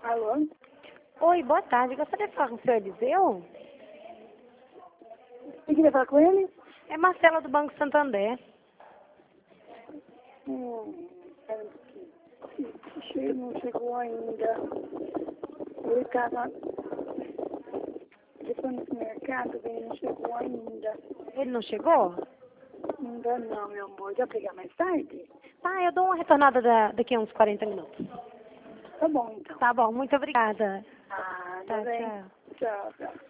Alô? Oi, boa tarde. Gostaria de falar com o senhor Eliseu? Você queria falar com ele? É Marcela do Banco Santander. Não chegou ainda. Ele estava... Ele foi no mercado, ele não chegou ainda. Ele não chegou? Ainda não, meu amor. Já pegar mais tarde? Tá, eu dou uma retornada daqui a uns 40 minutos. Tá bom, então. Tá bom, muito obrigada. Ah, Tá, tá bem. tchau. Tchau, tchau.